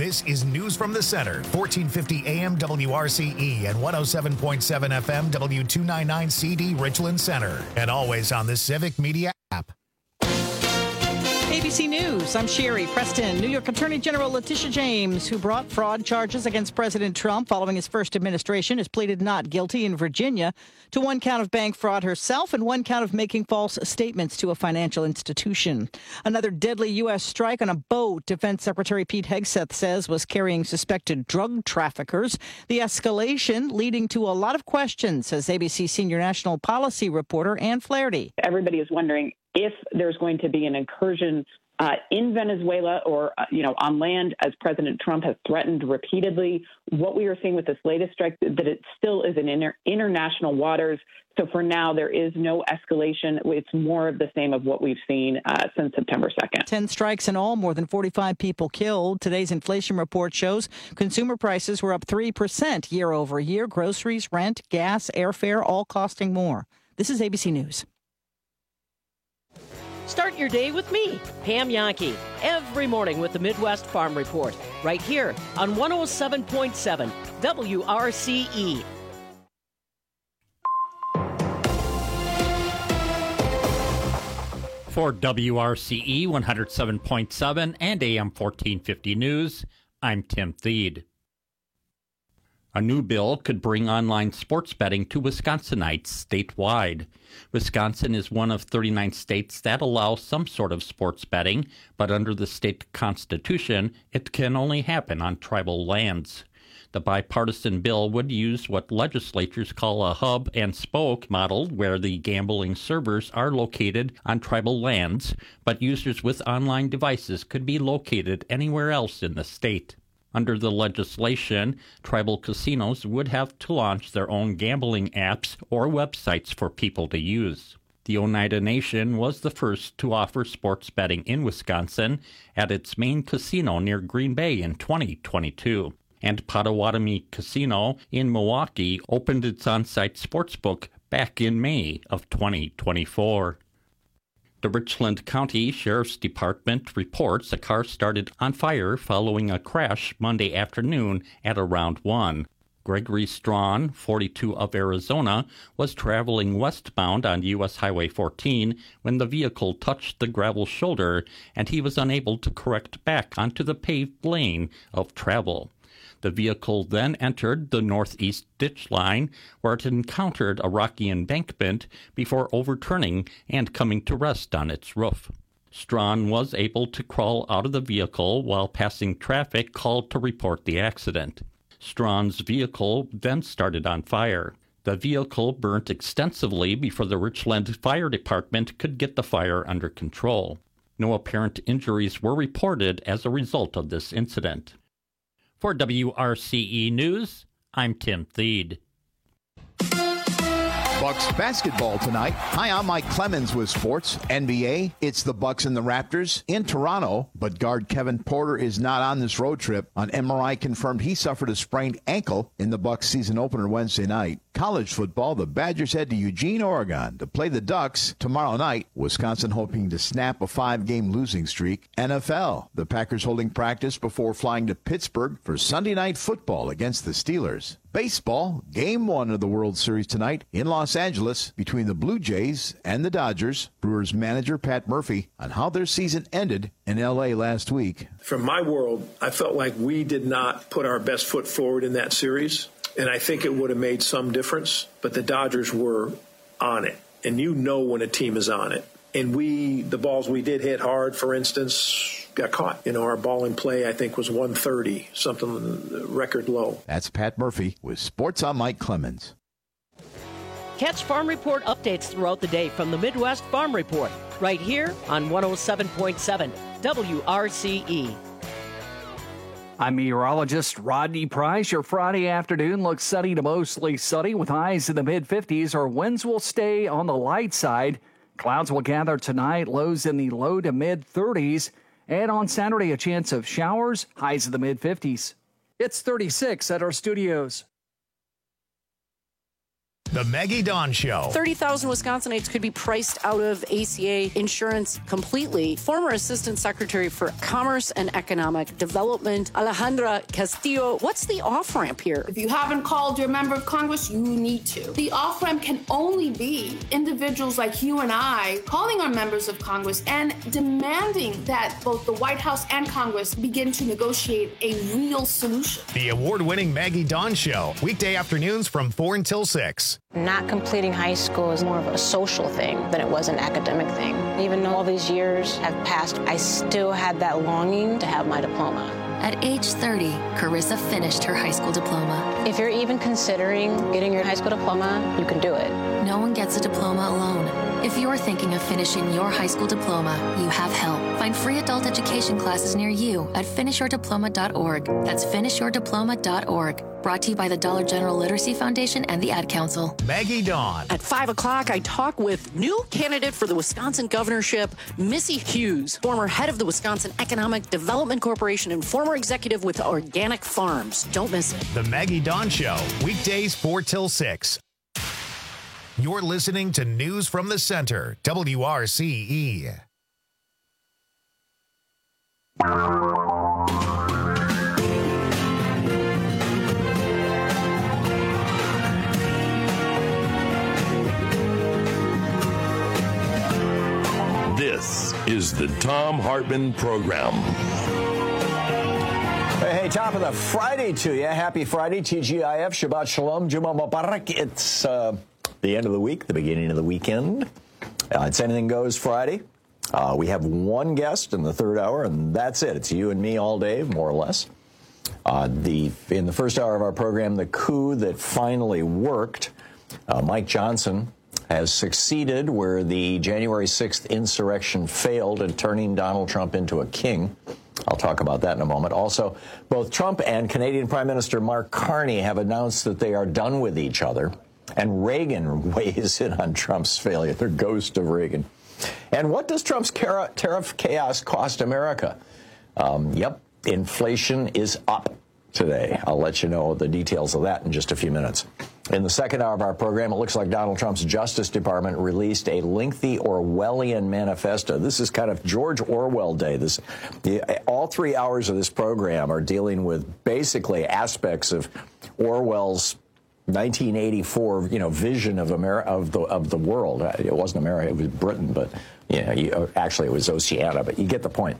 This is News from the Center, 1450 AM WRCE and 107.7 FM W299 CD Richland Center. And always on the Civic Media app. ABC News, I'm Sherry Preston. New York Attorney General Letitia James, who brought fraud charges against President Trump following his first administration, has pleaded not guilty in Virginia to one count of bank fraud herself and one count of making false statements to a financial institution. Another deadly U.S. strike on a boat, Defense Secretary Pete Hegseth says was carrying suspected drug traffickers. The escalation leading to a lot of questions, says ABC senior national policy reporter Ann Flaherty. Everybody is wondering if there's going to be an incursion in Venezuela or, on land, as President Trump has threatened repeatedly. What we are seeing with this latest strike, that it still is in international waters. So for now, there is no escalation. It's more of the same of what we've seen since September 2nd. 10 strikes in all, more than 45 people killed. Today's inflation report shows consumer prices were up 3% year over year. Groceries, rent, gas, airfare, all costing more. This is ABC News. Start your day with me, Pam Yankee, every morning with the Midwest Farm Report, right here on 107.7 WRCE. For WRCE 107.7 and AM 1450 News, I'm Tim Thede. A new bill could bring online sports betting to Wisconsinites statewide. Wisconsin is one of 39 states that allow some sort of sports betting, but under the state constitution, it can only happen on tribal lands. The bipartisan bill would use what legislatures call a hub and spoke model, where the gambling servers are located on tribal lands, but users with online devices could be located anywhere else in the state. Under the legislation, tribal casinos would have to launch their own gambling apps or websites for people to use. The Oneida Nation was the first to offer sports betting in Wisconsin at its main casino near Green Bay in 2022. And Potawatomi Casino in Milwaukee opened its on-site sportsbook back in May of 2024. The Richland County Sheriff's Department reports a car started on fire following a crash Monday afternoon at around 1. Gregory Strawn, 42 of Arizona, was traveling westbound on U.S. Highway 14 when the vehicle touched the gravel shoulder, and he was unable to correct back onto the paved lane of travel. The vehicle then entered the northeast ditch line, where it encountered a rocky embankment before overturning and coming to rest on its roof. Strawn was able to crawl out of the vehicle while passing traffic called to report the accident. Strawn's vehicle then started on fire. The vehicle burnt extensively before the Richland Fire Department could get the fire under control. No apparent injuries were reported as a result of this incident. For WRCE News, I'm Tim Thede. Bucks basketball tonight. Hi, I'm Mike Clemens with sports. NBA, it's the Bucks and the Raptors in Toronto, but guard Kevin Porter is not on this road trip. On MRI confirmed he suffered a sprained ankle in the Bucks season opener Wednesday night. College football, the Badgers head to Eugene, Oregon to play the Ducks tomorrow night. Wisconsin hoping to snap a 5-game losing streak. NFL, the Packers holding practice before flying to Pittsburgh for Sunday night football against the Steelers. Baseball, Game 1 of the World Series tonight in Los Angeles between the Blue Jays and the Dodgers. Brewers manager Pat Murphy on how their season ended in L.A. last week. From my world, I felt like we did not put our best foot forward in that series, and I think it would have made some difference, but the Dodgers were on it, and you know when a team is on it. And the balls we did hit hard, for instance, got caught. Our ball in play, I think, was 130, something record low. That's Pat Murphy with Sports on Mike Clemens. Catch Farm Report updates throughout the day from the Midwest Farm Report, right here on 107.7 WRCE. I'm meteorologist Rodney Price. Your Friday afternoon looks sunny to mostly sunny with highs in the mid-50s. Our winds will stay on the light side. Clouds will gather tonight, lows in the low to mid-30s. And on Saturday, a chance of showers, highs in the mid-50s. It's 36 at our studios. The Maggie Dawn Show. 30,000 Wisconsinites could be priced out of ACA insurance completely. Former Assistant Secretary for Commerce and Economic Development, Alejandra Castillo, what's the off-ramp here? If you haven't called your member of Congress, you need to. The off-ramp can only be individuals like you and I calling our members of Congress and demanding that both the White House and Congress begin to negotiate a real solution. The award-winning Maggie Dawn Show. Weekday afternoons from 4 until 6. Not completing high school is more of a social thing than it was an academic thing. Even though all these years have passed, I still had that longing to have my diploma. At age 30, Carissa finished her high school diploma. If you're even considering getting your high school diploma, you can do it. No one gets a diploma alone. If you're thinking of finishing your high school diploma, you have help. Find free adult education classes near you at finishyourdiploma.org. That's finishyourdiploma.org. Brought to you by the Dollar General Literacy Foundation and the Ad Council. Maggie Dawn. At 5 o'clock, I talk with new candidate for the Wisconsin governorship, Missy Hughes, former head of the Wisconsin Economic Development Corporation and former executive with Organic Farms. Don't miss it. The Maggie Dawn Show. Weekdays 4 till 6. You're listening to News from the Center, WRCE. This is the Thom Hartmann Program. Hey, top of the Friday to you. Happy Friday, TGIF, Shabbat Shalom, Juma Mubarak. It's the end of the week, the beginning of the weekend. It's Anything Goes Friday. We have one guest in the third hour, and that's it. It's you and me all day, more or less. In the first hour of our program, the coup that finally worked, Mike Johnson has succeeded where the January 6th insurrection failed at turning Donald Trump into a king. I'll talk about that in a moment. Also, both Trump and Canadian Prime Minister Mark Carney have announced that they are done with each other. And Reagan weighs in on Trump's failure, the ghost of Reagan. And what does Trump's tariff chaos cost America? Inflation is up today. I'll let you know the details of that in just a few minutes. In the second hour of our program, it looks like Donald Trump's Justice Department released a lengthy Orwellian manifesto. This is kind of George Orwell Day. All 3 hours of this program are dealing with basically aspects of Orwell's 1984, vision of the world. It wasn't America; it was Britain, but actually it was Oceania. But you get the point.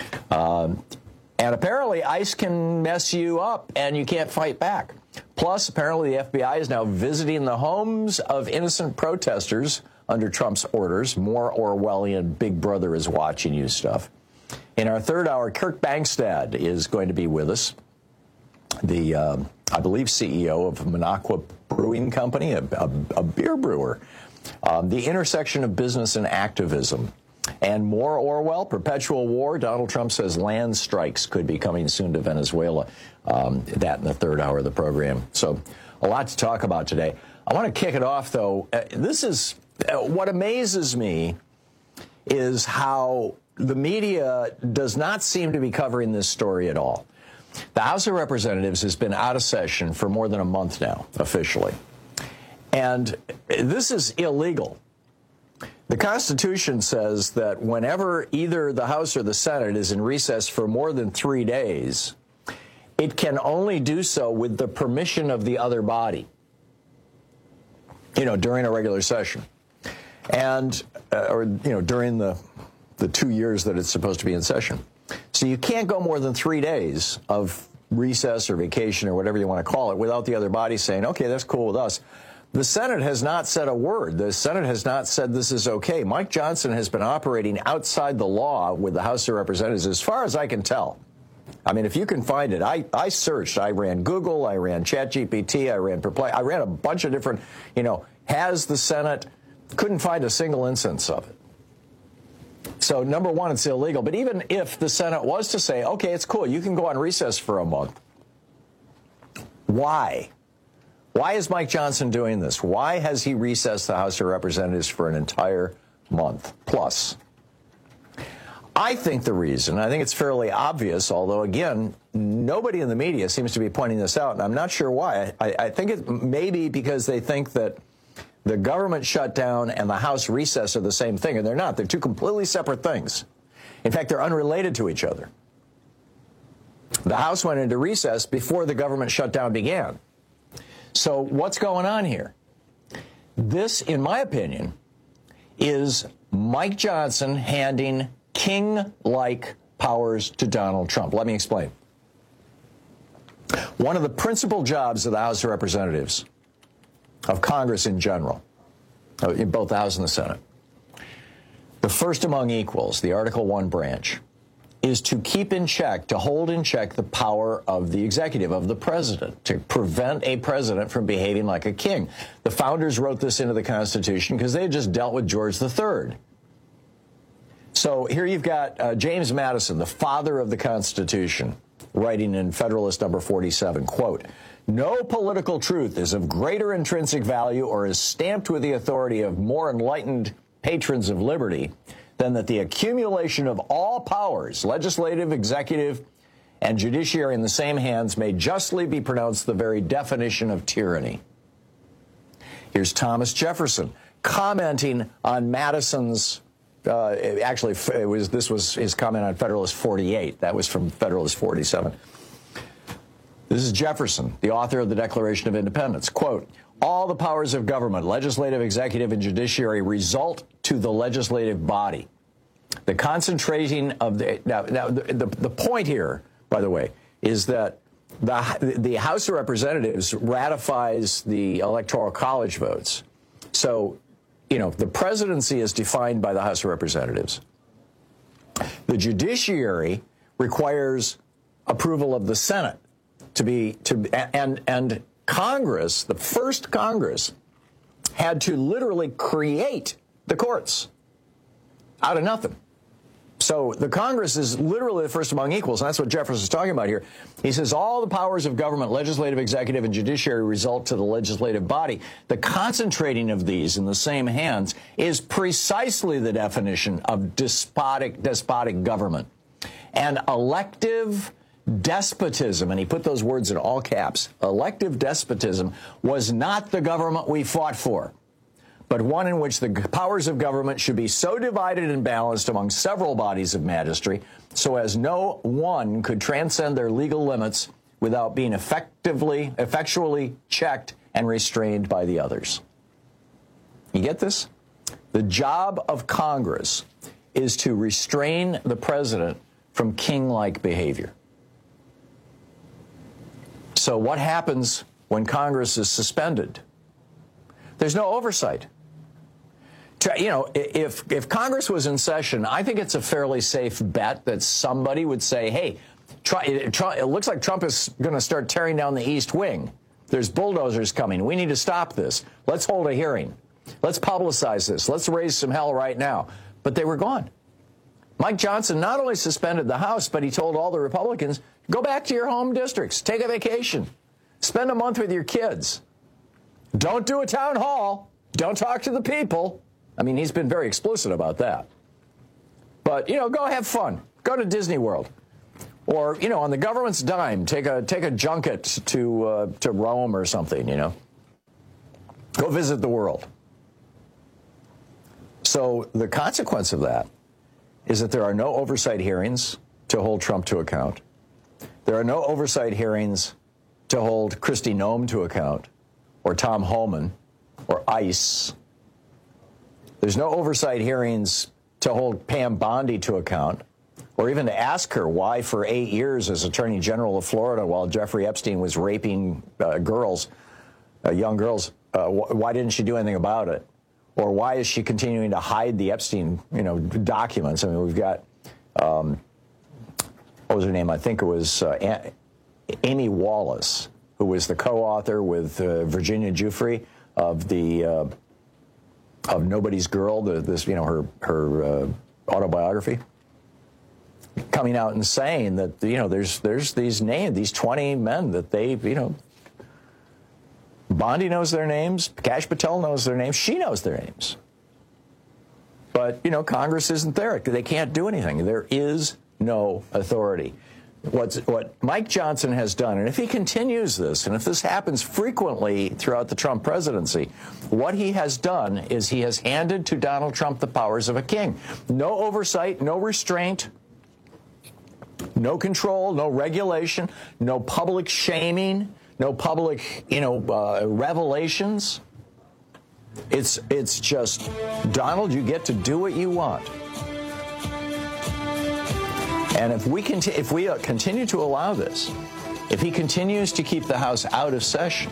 And apparently, ICE can mess you up, and you can't fight back. Plus, apparently, the FBI is now visiting the homes of innocent protesters under Trump's orders. More Orwellian Big Brother is watching you stuff. In our third hour, Kirk Bangstad is going to be with us. The, I believe, CEO of Minocqua Brewing Company, a beer brewer. The intersection of business and activism. And more Orwell, perpetual war. Donald Trump says land strikes could be coming soon to Venezuela. That in the third hour of the program. So a lot to talk about today. I want to kick it off, though. This is what amazes me is how the media does not seem to be covering this story at all. The House of Representatives has been out of session for more than a month now, officially. And this is illegal. The Constitution says that whenever either the House or the Senate is in recess for more than 3 days, it can only do so with the permission of the other body, during a regular session. And, during the 2 years that it's supposed to be in session. So you can't go more than 3 days of recess or vacation or whatever you want to call it without the other body saying, okay, that's cool with us. The Senate has not said a word. The Senate has not said this is okay. Mike Johnson has been operating outside the law with the House of Representatives, as far as I can tell. I mean, if you can find it, I searched. I ran Google, I ran ChatGPT, I ran Perplex. I ran a bunch of different, has the Senate, couldn't find a single instance of it. So, number one, it's illegal. But even if the Senate was to say, okay, it's cool, you can go on recess for a month, why? Why is Mike Johnson doing this? Why has he recessed the House of Representatives for an entire month plus? I think the reason, I think it's fairly obvious, although, again, nobody in the media seems to be pointing this out, and I'm not sure why. I think it may be because they think that the government shutdown and the House recess are the same thing, and they're not. They're two completely separate things. In fact, they're unrelated to each other. The House went into recess before the government shutdown began. So what's going on here? This, in my opinion, is Mike Johnson handing king-like powers to Donald Trump. Let me explain. One of the principal jobs of the House of Representatives, of Congress in general, in both the House and the Senate, the first among equals, the Article I branch, is to keep in check, to hold in check the power of the executive, of the president, to prevent a president from behaving like a king. The founders wrote this into the Constitution because they had just dealt with George III. So here you've got James Madison, the father of the Constitution, writing in Federalist number 47, quote, "No political truth is of greater intrinsic value or is stamped with the authority of more enlightened patrons of liberty than that the accumulation of all powers, legislative, executive, and judiciary in the same hands may justly be pronounced the very definition of tyranny." Here's Thomas Jefferson commenting on Madison's, this was his comment on Federalist 48. That was from Federalist 47. This is Jefferson, the author of the Declaration of Independence. Quote, "All the powers of government, legislative, executive, and judiciary result to the legislative body. The concentrating of the point here, by the way, is that the House of Representatives ratifies the Electoral College votes. So, the presidency is defined by the House of Representatives. The judiciary requires approval of the Senate and Congress, the first Congress, had to literally create the courts out of nothing. So the Congress is literally the first among equals, and that's what Jefferson's talking about here. He says all the powers of government, legislative, executive, and judiciary result to the legislative body. The concentrating of these in the same hands is precisely the definition of despotic government. And elective despotism, and he put those words in all caps, elective despotism was not the government we fought for, but one in which the powers of government should be so divided and balanced among several bodies of magistracy so as no one could transcend their legal limits without being effectually checked and restrained by the others." You get this? The job of Congress is to restrain the president from king-like behavior. So what happens when Congress is suspended? There's no oversight. If Congress was in session, I think it's a fairly safe bet that somebody would say, hey, it looks like Trump is going to start tearing down the East Wing. There's bulldozers coming. We need to stop this. Let's hold a hearing. Let's publicize this. Let's raise some hell right now. But they were gone. Mike Johnson not only suspended the House, but he told all the Republicans, go back to your home districts. Take a vacation. Spend a month with your kids. Don't do a town hall. Don't talk to the people. I mean, he's been very explicit about that. But, go have fun. Go to Disney World. Or, on the government's dime, take a junket to Rome or something, Go visit the world. So the consequence of that is that there are no oversight hearings to hold Trump to account. There are no oversight hearings to hold Kristi Noem to account, or Tom Homan, or ICE. There's no oversight hearings to hold Pam Bondi to account, or even to ask her why for 8 years as Attorney General of Florida while Jeffrey Epstein was raping young girls, why didn't she do anything about it? Or why is she continuing to hide the Epstein, documents? I mean, we've got, what was her name? I think it was Amy Wallace, who was the co-author with Virginia Giuffre of Nobody's Girl, her autobiography, coming out and saying that there's these 20 men that they Bondi knows their names, Kash Patel knows their names, she knows their names, but Congress isn't there. They can't do anything. There is no authority. what Mike Johnson has done, and if he continues this, and if this happens frequently throughout the Trump presidency, what he has done is he has handed to Donald Trump the powers of a king. No oversight, no restraint, no control, no regulation, no public shaming, no public, revelations. It's just, Donald, you get to do what you want. And if we continue to allow this, if he continues to keep the House out of session,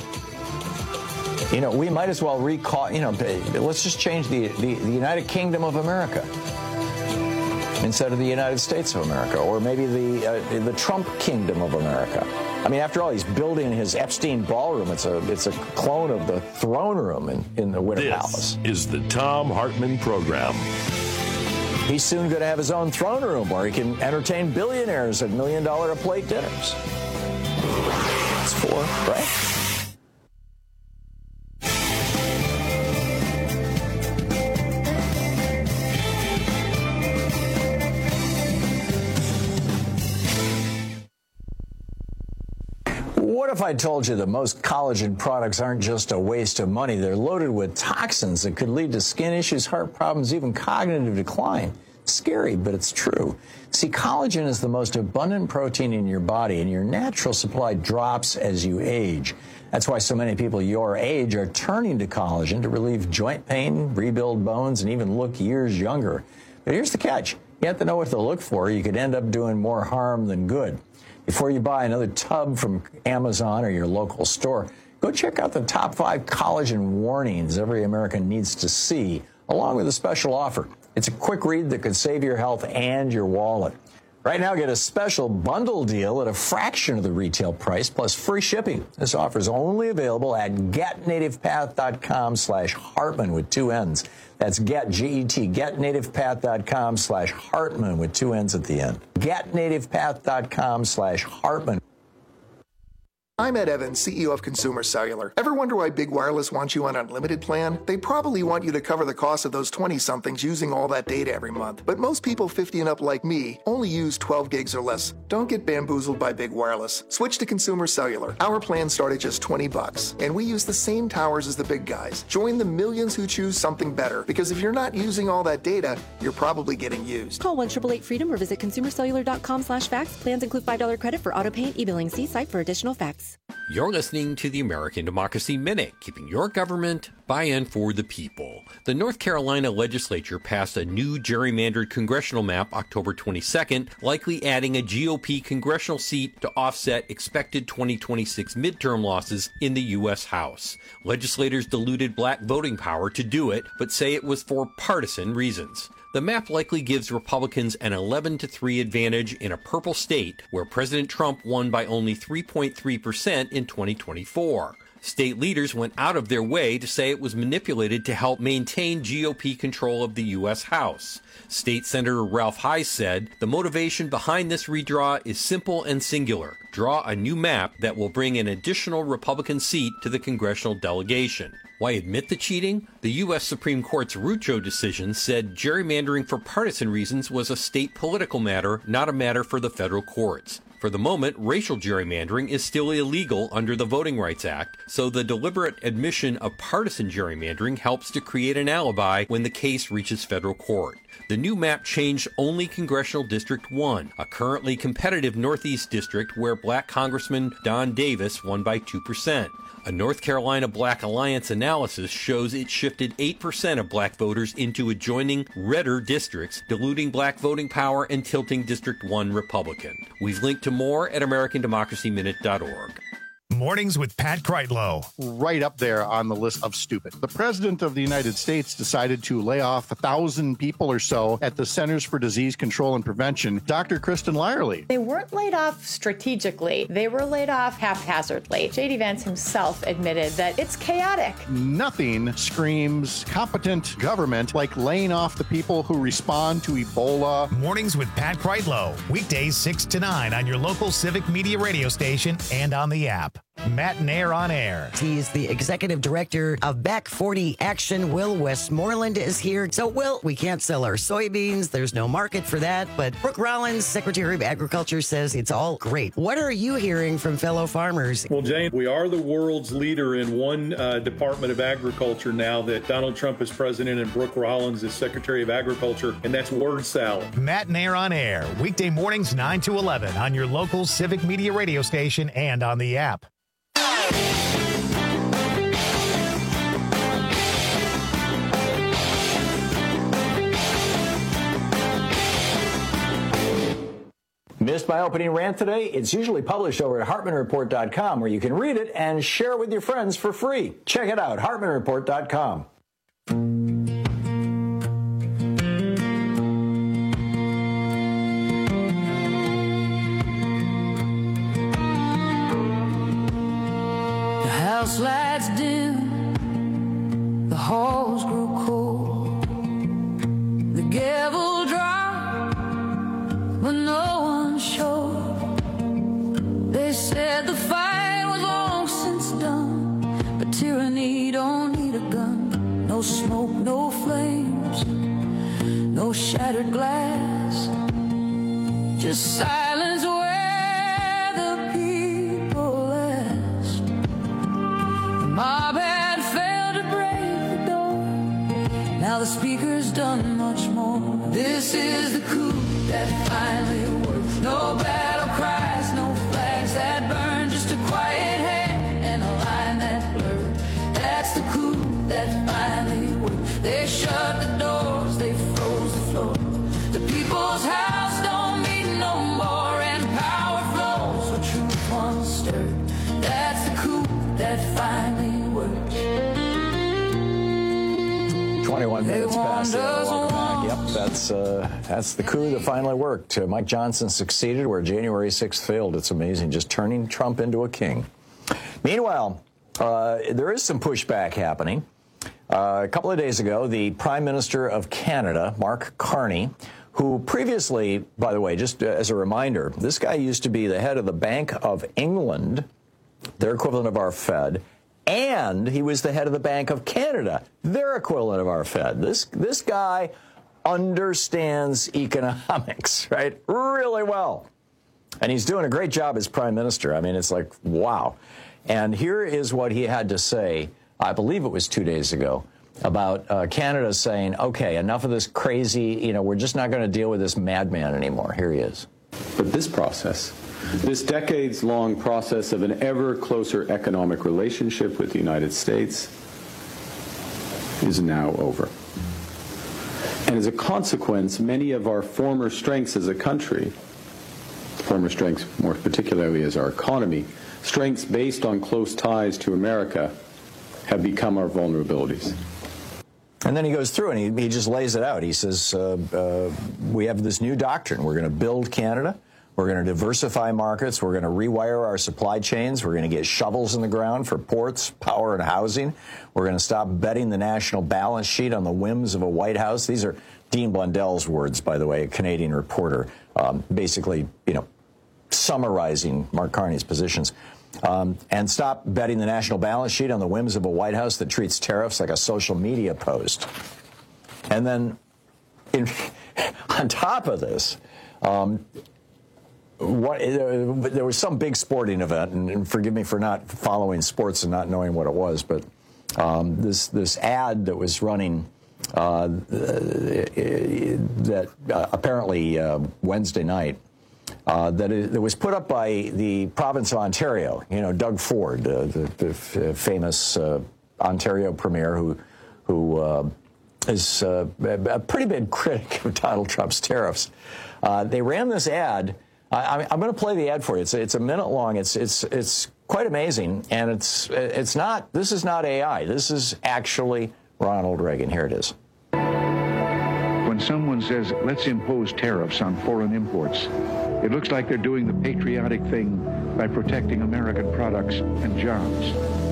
we might as well recall, let's just change the United Kingdom of America instead of the United States of America, or maybe the Trump Kingdom of America. I mean, after all, he's building his Epstein ballroom. It's a clone of the throne room in the Winter Palace. This is the Thom Hartmann Program. He's soon going to have his own throne room where he can entertain billionaires at $1 million a plate dinners. It's 4, right? What if I told you that most collagen products aren't just a waste of money? They're loaded with toxins that could lead to skin issues, heart problems, even cognitive decline. Scary, but it's true. See, collagen is the most abundant protein in your body, and your natural supply drops as you age. That's why so many people your age are turning to collagen to relieve joint pain, rebuild bones, and even look years younger. But here's the catch. You have to know what to look for. You could end up doing more harm than good. Before you buy another tub from Amazon or your local store, go check out the top 5 collagen warnings every American needs to see, along with a special offer. It's a quick read that could save your health and your wallet. Right now, get a special bundle deal at a fraction of the retail price plus free shipping. This offer is only available at getnativepath.com/Hartmann with 2 N's. That's getnativepath.com/Hartmann with 2 N's at the end. getnativepath.com/Hartmann. I'm Ed Evans, CEO of Consumer Cellular. Ever wonder why Big Wireless wants you on an unlimited plan? They probably want you to cover the cost of those 20-somethings using all that data every month. But most people 50 and up like me only use 12 gigs or less. Don't get bamboozled by Big Wireless. Switch to Consumer Cellular. Our plans start at just $20, and we use the same towers as the big guys. Join the millions who choose something better, because if you're not using all that data, you're probably getting used. Call 1-888-FREEDOM or visit consumercellular.com/facts. Plans include $5 credit for auto pay and e-billing. See site for additional facts. You're listening to the American Democracy Minute, keeping your government by and for the people. The North Carolina legislature passed a new gerrymandered congressional map October 22nd, likely adding a GOP congressional seat to offset expected 2026 midterm losses in the U.S. House. Legislators diluted black voting power to do it, but say it was for partisan reasons. The map likely gives Republicans an 11-3 advantage in a purple state where President Trump won by only 3.3% in 2024. State leaders went out of their way to say it was manipulated to help maintain GOP control of the U.S. House. State Senator Ralph Heiss said, "The motivation behind this redraw is simple and singular. Draw a new map that will bring an additional Republican seat to the congressional delegation." Why admit the cheating? The U.S. Supreme Court's Rucho decision said gerrymandering for partisan reasons was a state political matter, not a matter for the federal courts. For the moment, racial gerrymandering is still illegal under the Voting Rights Act, so the deliberate admission of partisan gerrymandering helps to create an alibi when the case reaches federal court. The new map changed only Congressional District 1, a currently competitive Northeast district where black Congressman Don Davis won by 2%. A North Carolina Black Alliance analysis shows it shifted 8% of black voters into adjoining redder districts, diluting black voting power and tilting District 1 Republican. We've linked to more at AmericanDemocracyMinute.org. Mornings with Pat Kreitlow. Right up there on the list of stupid. The President of the United States decided to lay off 1,000 people or so at the Centers for Disease Control and Prevention. Dr. Kristen Lyerly. They weren't laid off strategically. They were laid off haphazardly. J.D. Vance himself admitted that it's chaotic. Nothing screams competent government like laying off the people who respond to Ebola. Mornings with Pat Kreitlow. Weekdays 6 to 9 on your local Civic Media radio station and on the app. Matt Nair on Air. He's the executive director of Back 40 Action. Will Westmoreland is here. So, Will, we can't sell our soybeans. There's no market for that. But Brooke Rollins, Secretary of Agriculture, says it's all great. What are you hearing from fellow farmers? Well, Jane, we are the world's leader in one Department of Agriculture now that Donald Trump is president and Brooke Rollins is Secretary of Agriculture, and that's word salad. Matt Nair on Air, weekday mornings 9 to 11 on your local Civic Media radio station and on the app. Missed my opening rant today? It's usually published over at HartmanReport.com, where you can read it and share it with your friends for free. Check it out, HartmanReport.com. The house lights dim, the halls grow cold, the gavel dropped, but no one showed. They said the fight was long since done, but tyranny don't need a gun. No smoke, no flames, no shattered glass, just silence where the people asked. The mob had failed to break the door, now the speaker's done much more. This is the coup that finally works. No battle cries, no flags that burn, just a quiet hand and a line that blurred. That's the coup that finally worked. They shut the doors, they froze the floor. The people's house don't meet no more, and power flows where truth once stirred. That's the coup that finally worked. 21 minutes past the clock. Yep, that's the coup that finally worked. Mike Johnson succeeded where January 6th failed. It's amazing, just turning Trump into a king. Meanwhile, there is some pushback happening. A couple of days ago, the Prime Minister of Canada, Mark Carney, who previously, by the way, just as a reminder, this guy used to be the head of the Bank of England, their equivalent of our Fed, and he was the head of the Bank of Canada, their equivalent of our Fed. This guy understands economics, right, really well. And he's doing a great job as Prime Minister. I mean, it's like, wow. And here is what he had to say, I believe it was 2 days ago, about Canada saying, okay, enough of this crazy, we're just not going to deal with this madman anymore. Here he is. But this process, this decades-long process of an ever closer economic relationship with the United States is now over. And as a consequence, many of our former strengths as a country, former strengths more particularly as our economy, strengths based on close ties to America, have become our vulnerabilities. And then he goes through and he just lays it out. He says, we have this new doctrine. We're going to build Canada. We're going to diversify markets. We're going to rewire our supply chains. We're going to get shovels in the ground for ports, power, and housing. We're going to stop betting the national balance sheet on the whims of a White House. These are Dean Blundell's words, by the way, a Canadian reporter, basically, summarizing Mark Carney's positions. And stop betting the national balance sheet on the whims of a White House that treats tariffs like a social media post. And then on top of this, there was some big sporting event, and forgive me for not following sports and not knowing what it was, but this ad that was running that apparently Wednesday night, that was put up by the province of Ontario. Doug Ford, the famous Ontario premier who is a pretty big critic of Donald Trump's tariffs. They ran this ad. I'm going to play the ad for you. It's a minute long. It's quite amazing, and it's not. This is not AI. This is actually Ronald Reagan. Here it is. When someone says, let's impose tariffs on foreign imports, it looks like they're doing the patriotic thing by protecting American products and jobs.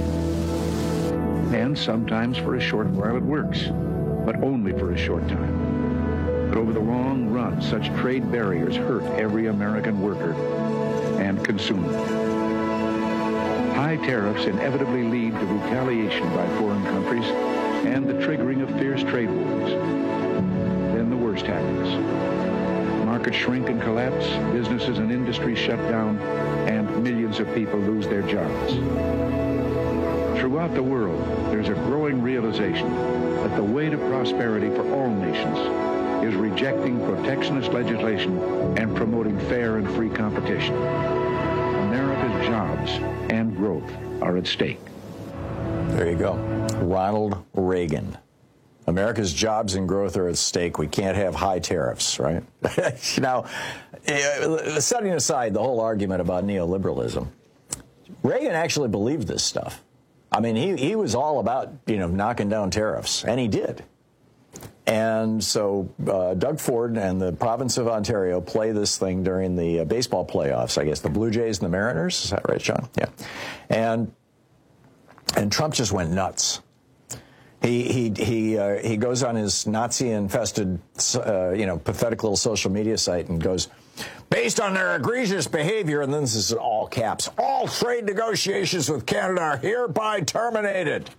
And sometimes for a short while it works, but only for a short time. But over the long run, such trade barriers hurt every American worker and consumer. High tariffs inevitably lead to retaliation by foreign countries and the triggering of fierce trade wars. Then the worst happens. Markets shrink and collapse, businesses and industries shut down, and millions of people lose their jobs. Throughout the world, there's a growing realization that the way to prosperity for all nations is rejecting protectionist legislation and promoting fair and free competition. America's jobs and growth are at stake. There you go. Ronald Reagan. America's jobs and growth are at stake. We can't have high tariffs, right? Now, setting aside the whole argument about neoliberalism, Reagan actually believed this stuff. I mean, he was all about, knocking down tariffs, and he did. And so Doug Ford and the province of Ontario play this thing during the baseball playoffs, I guess, the Blue Jays and the Mariners. Is that right, Sean? Yeah. And Trump just went nuts. He goes on his Nazi-infested, pathetic little social media site and goes, based on their egregious behavior, and then this is in all caps, all trade negotiations with Canada are hereby terminated.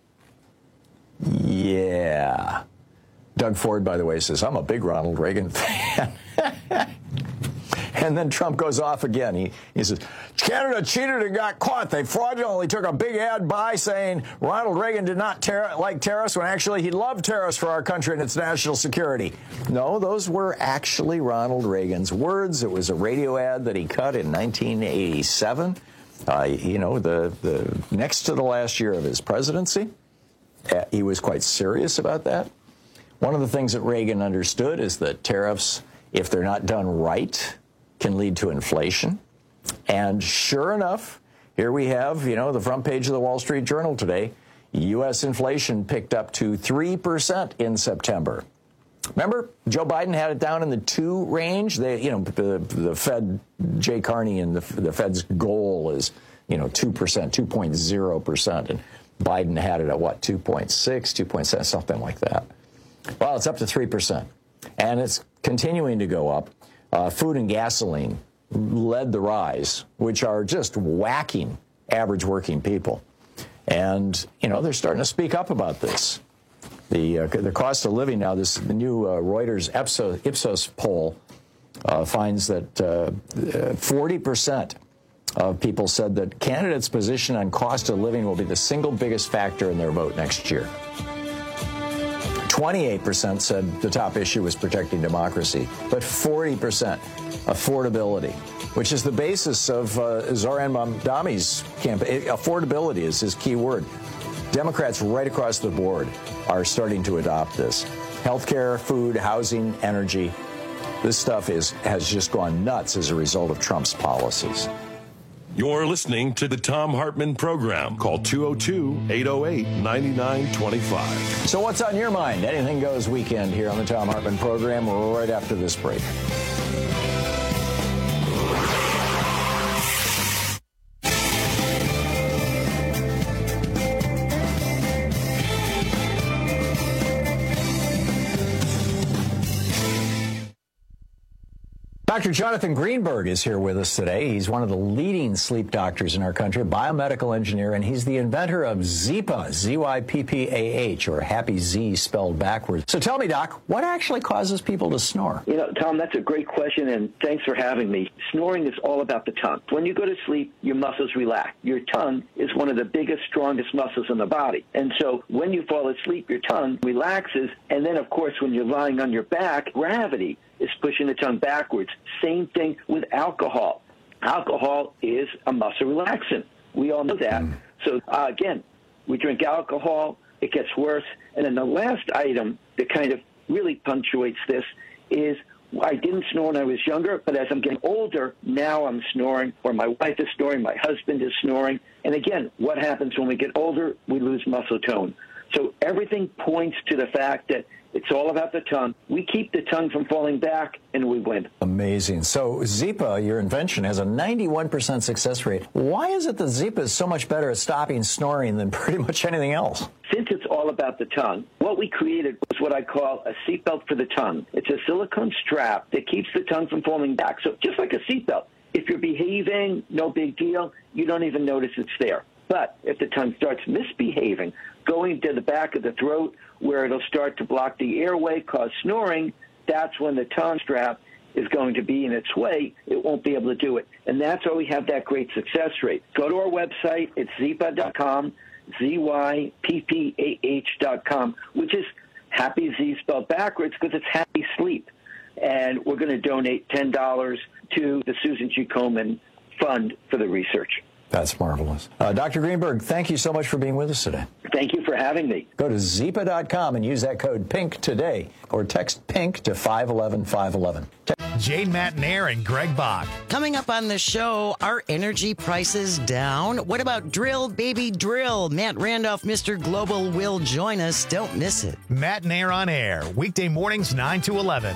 Yeah. Doug Ford, by the way, says, I'm a big Ronald Reagan fan. And then Trump goes off again. He says, Canada cheated and got caught. They fraudulently took a big ad by saying Ronald Reagan did not like tariffs when actually he loved tariffs for our country and its national security. No, those were actually Ronald Reagan's words. It was a radio ad that he cut in 1987, the next to the last year of his presidency. He was quite serious about that. One of the things that Reagan understood is that tariffs, if they're not done right, can lead to inflation. And sure enough, here we have, the front page of the Wall Street Journal today. U.S. inflation picked up to 3% in September. Remember, Joe Biden had it down in the 2 range. The Fed, Jay Carney, and the Fed's goal is, 2%, 2.0%. And Biden had it at, 2.6, 2.7, something like that. Well, it's up to 3%. And it's continuing to go up. Food and gasoline led the rise, which are just whacking average working people. And, they're starting to speak up about this. The cost of living now, the new Reuters Ipsos poll finds that 40% of people said that candidates' position on cost of living will be the single biggest factor in their vote next year. 28% said the top issue was protecting democracy, but 40% affordability, which is the basis of Zoran Mamdani's campaign. Affordability is his key word. Democrats right across the board are starting to adopt this. Healthcare, food, housing, energy. This stuff has just gone nuts as a result of Trump's policies. You're listening to the Thom Hartmann Program. Call 202-808-9925. So what's on your mind? Anything Goes weekend here on the Thom Hartmann Program right after this break. Dr. Jonathan Greenberg is here with us today. He's one of the leading sleep doctors in our country, biomedical engineer, and he's the inventor of Zyppah, Z-Y-P-P-A-H, or Happy Z spelled backwards. So tell me, Doc, what actually causes people to snore? Tom, that's a great question, and thanks for having me. Snoring is all about the tongue. When you go to sleep, your muscles relax. Your tongue is one of the biggest, strongest muscles in the body. And so when you fall asleep, your tongue relaxes, and then, of course, when you're lying on your back, gravity is pushing the tongue backwards. Same thing with alcohol. Alcohol is a muscle relaxant. We all know that. So, again, we drink alcohol, it gets worse. And then the last item that kind of really punctuates this is I didn't snore when I was younger, but as I'm getting older, now I'm snoring, or my wife is snoring, my husband is snoring. And again, what happens when we get older? We lose muscle tone. So everything points to the fact that it's all about the tongue. We keep the tongue from falling back, and we win. Amazing. So Zyppah, your invention, has a 91% success rate. Why is it that Zyppah is so much better at stopping snoring than pretty much anything else? Since it's all about the tongue, what we created was what I call a seatbelt for the tongue. It's a silicone strap that keeps the tongue from falling back. So just like a seatbelt, If you're behaving, no big deal. You don't even notice it's there. But if the tongue starts misbehaving, going to the back of the throat where it'll start to block the airway, cause snoring, that's when the tongue strap is going to be in its way. It won't be able to do it. And that's why we have that great success rate. Go to our website. It's zyppah.com, ZYPPAH.com, which is happy Z spelled backwards because it's happy sleep. And we're going to donate $10 to the Susan G. Komen Fund for the research. That's marvelous. Dr. Greenberg, thank you so much for being with us today. Thank you for having me. Go to zyppah.com and use that code PINK today, or text PINK to 511-511. Jane Matnair and Greg Bach. Coming up on the show, are energy prices down? What about drill, baby, drill? Matt Randolph, Mr. Global, will join us. Don't miss it. Matnair on air, weekday mornings 9 to 11.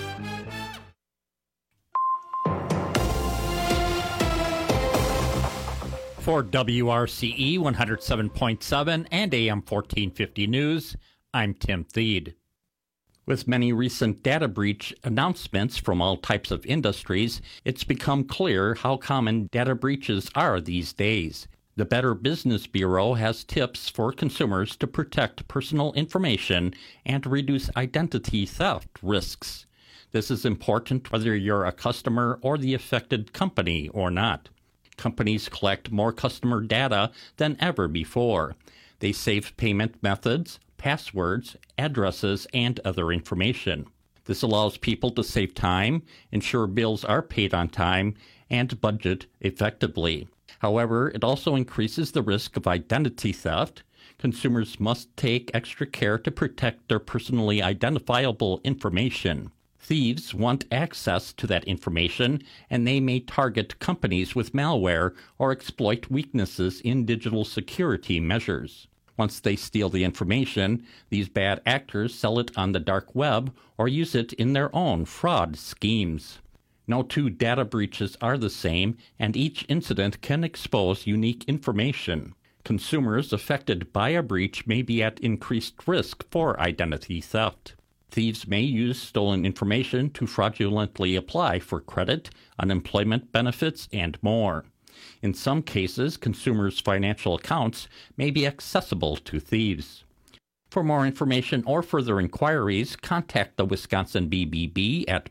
For WRCE 107.7 and AM 1450 News, I'm Tim Thede. With many recent data breach announcements from all types of industries, it's become clear how common data breaches are these days. The Better Business Bureau has tips for consumers to protect personal information and reduce identity theft risks. This is important whether you're a customer or the affected company or not. Companies collect more customer data than ever before. They save payment methods, passwords, addresses, and other information. This allows people to save time, ensure bills are paid on time, and budget effectively. However, it also increases the risk of identity theft. Consumers must take extra care to protect their personally identifiable information. Thieves want access to that information, and they may target companies with malware or exploit weaknesses in digital security measures. Once they steal the information, these bad actors sell it on the dark web or use it in their own fraud schemes. No two data breaches are the same, and each incident can expose unique information. Consumers affected by a breach may be at increased risk for identity theft. Thieves may use stolen information to fraudulently apply for credit, unemployment benefits, and more. In some cases, consumers' financial accounts may be accessible to thieves. For more information or further inquiries, contact the Wisconsin BBB at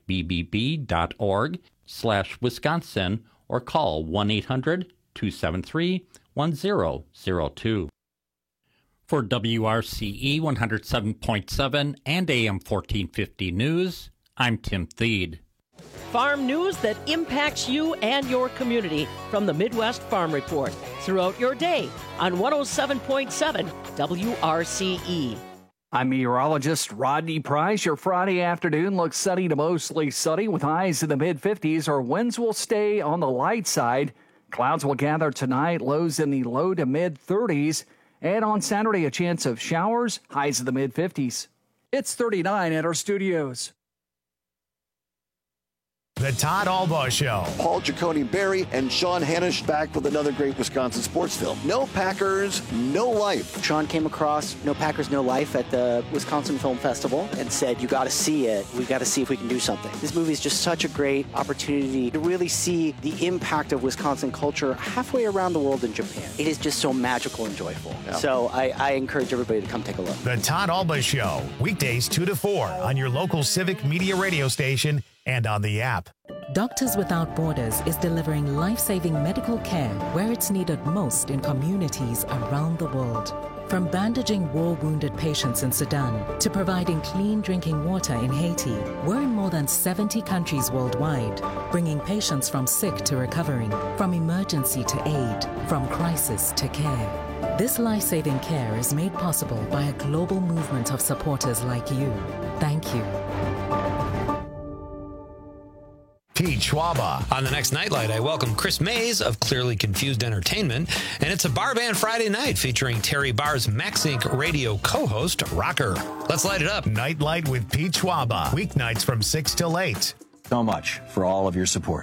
bbb.org/Wisconsin or call 1-800-273-1002. For WRCE 107.7 and AM 1450 News, I'm Tim Thede. Farm news that impacts you and your community from the Midwest Farm Report throughout your day on 107.7 WRCE. I'm meteorologist Rodney Price. Your Friday afternoon looks sunny to mostly sunny with highs in the mid-50s, or winds will stay on the light side. Clouds will gather tonight, lows in the low to mid-30s. And on Saturday, a chance of showers, highs in the mid-50s. It's 39 at our studios. The Todd Albaugh Show. Paul Giacone Berry and Sean Hanisch back with another great Wisconsin sports film. No Packers, No Life. Sean came across No Packers, No Life at the Wisconsin Film Festival and said, you got to see it. We got to see if we can do something. This movie is just such a great opportunity to really see the impact of Wisconsin culture halfway around the world in Japan. It is just so magical and joyful. Yeah. So I encourage everybody to come take a look. The Todd Albaugh Show, weekdays 2 to 4 on your local Civic Media radio station and on the app. Doctors Without Borders is delivering life-saving medical care where it's needed most in communities around the world. From bandaging war-wounded patients in Sudan to providing clean drinking water in Haiti, we're in more than 70 countries worldwide, bringing patients from sick to recovering, from emergency to aid, from crisis to care. This life-saving care is made possible by a global movement of supporters like you. Thank you. Pete Schwaba. On the next Nightlight, I welcome Chris Mays of Clearly Confused Entertainment, and it's a Bar Band Friday night featuring Terry Barr's Max Inc. radio co-host, Rocker. Let's light it up. Nightlight with Pete Schwaba. Weeknights from 6 till 8. So much for all of your support.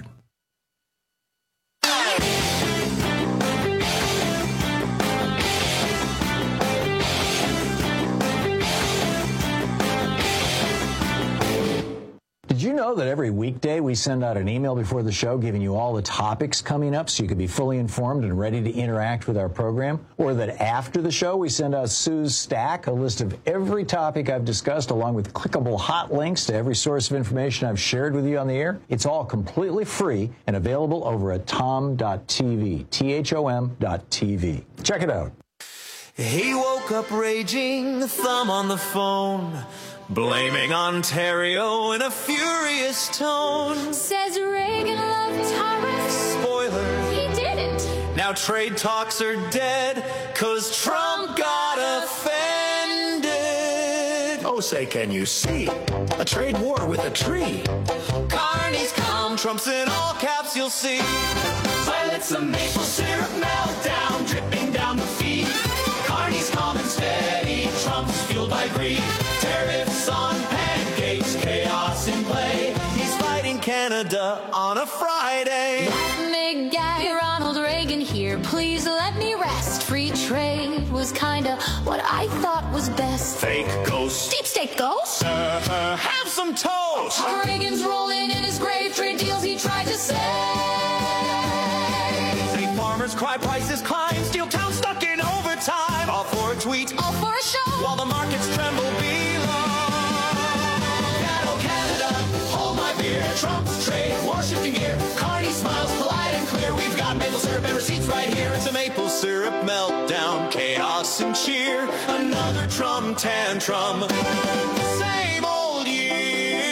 Did you know know that every weekday we send out an email before the show giving you all the topics coming up so you can be fully informed and ready to interact with our program? Or that after the show we send out Sue's Stack, a list of every topic I've discussed along with clickable hot links to every source of information I've shared with you on the air? It's all completely free and available over at tom.tv, THOM.tv. Check it out. He woke up raging, thumb on the phone, blaming Ontario in a furious tone. Says Reagan loved tariffs. Spoiler, he didn't. Now trade talks are dead, 'cause Trump got offended. Oh, say, can you see a trade war with a tree? Carney's come, Trump's in all caps, you'll see. Violets a maple syrup meltdown, dripping down the feet. Carney's calm and steady, Trump's fueled by greed. Tariffs on pancakes, chaos in play. He's fighting Canada on a Friday. Big guy, Ronald Reagan here, please let me rest. Free trade was kinda what I thought was best. Fake ghost. Deep state ghost? Have some toast. Reagan's rolling in his grave, trade deals he tried to say. Say farmers cry, prices climb, steel town stuck in overtime. All for a tweet, all for a show, while the markets tremble below. Cattle Canada, hold my beer. Trump's trade war shifting gear. Carney smiles polite and clear. We've got maple syrup and receipts right here. It's a maple syrup meltdown, chaos and cheer. Another Trump tantrum. Same old year.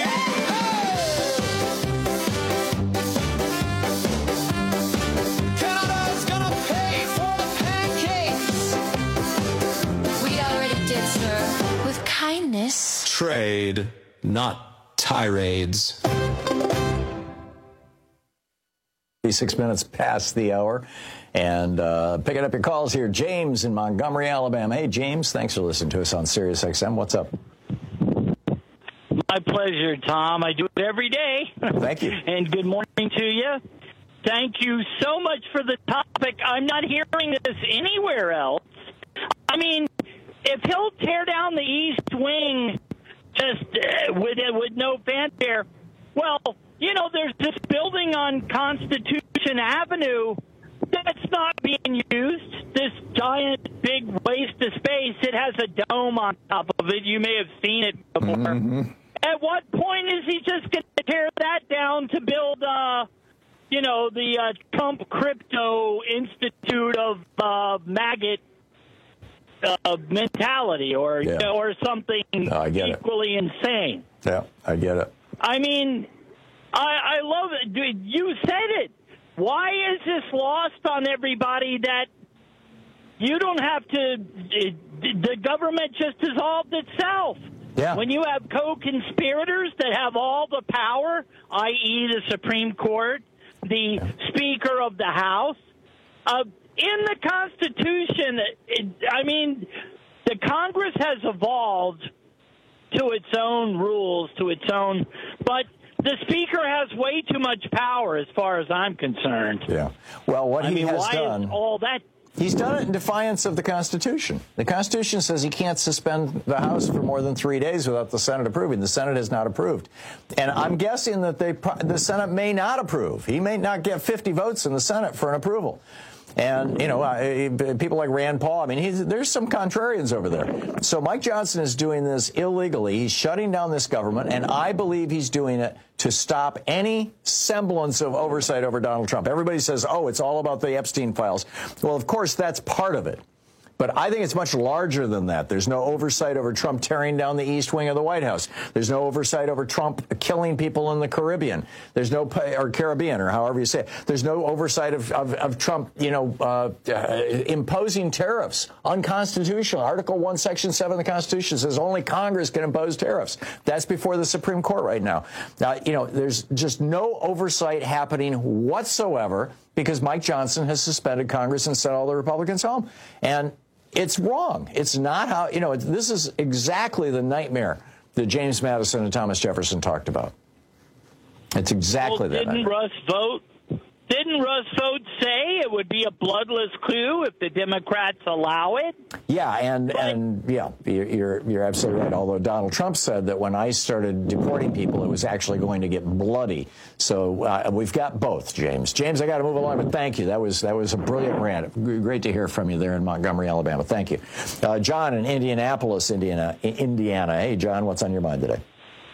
Canada's gonna pay for the pancakes. We already did, sir, with kindness. Trade, not tirades. 6 minutes past the hour. And picking up your calls here, James in Montgomery, Alabama. Hey, James, thanks for listening to us on Sirius XM. What's up? My pleasure, Tom. I do it every day. Thank you. And good morning to you. Thank you so much for the topic. I'm not hearing this anywhere else. I mean, if he'll tear down the East Wing just with no fanfare, well, you know, there's this building on Constitution Avenue that's not being used. This giant, big waste of space. It has a dome on top of it. You may have seen it before. Mm-hmm. At what point is he just going to tear that down to build, the Trump Crypto Institute of maggot mentality or something equally insane? Yeah, I get it. I mean, I love it. Dude, you said it. Why is this lost on everybody that you don't have to, the government just dissolved itself? Yeah. When you have co-conspirators that have all the power, i.e. the Supreme Court, the Speaker of the House, in the Constitution, the Congress has evolved to its own rules, but the Speaker has way too much power as far as I'm concerned. Yeah. Well, what he has done... Is all that... He's done it in defiance of the Constitution. The Constitution says he can't suspend the House for more than 3 days without the Senate approving. The Senate has not approved. And I'm guessing that the Senate may not approve. He may not get 50 votes in the Senate for an approval. And, people like Rand Paul, there's some contrarians over there. So Mike Johnson is doing this illegally. He's shutting down this government, and I believe he's doing it to stop any semblance of oversight over Donald Trump. Everybody says, it's all about the Epstein files. Well, of course, that's part of it. But I think it's much larger than that. There's no oversight over Trump tearing down the East Wing of the White House. There's no oversight over Trump killing people in the Caribbean. There's no, or Caribbean, or however you say it. There's no oversight of Trump, imposing tariffs. Unconstitutional. Article 1, Section 7 of the Constitution says only Congress can impose tariffs. That's before the Supreme Court right now. There's just no oversight happening whatsoever because Mike Johnson has suspended Congress and sent all the Republicans home. And it's wrong. It's not how, this is exactly the nightmare that James Madison and Thomas Jefferson talked about. It's exactly that. Didn't Russ vote? Didn't Roosevelt say it would be a bloodless coup if the Democrats allow it? Yeah, and you're absolutely right. Although Donald Trump said that when ICE started deporting people, it was actually going to get bloody. So we've got both, James. James, I got to move along, but thank you. That was a brilliant rant. Great to hear from you there in Montgomery, Alabama. Thank you, John in Indianapolis, Indiana. Hey, John, what's on your mind today?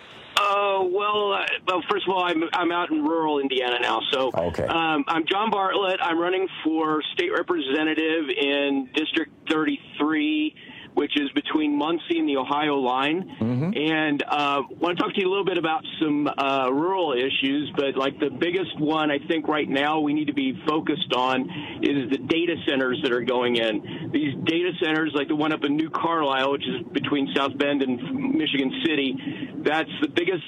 Well, first of all, I'm out in rural Indiana now. So okay. I'm John Bartlett. I'm running for state representative in District 33, which is between Muncie and the Ohio line. Mm-hmm. And want to talk to you a little bit about some rural issues, but like the biggest one I think right now we need to be focused on is the data centers that are going in. These data centers, like the one up in New Carlisle, which is between South Bend and Michigan City, that's the biggest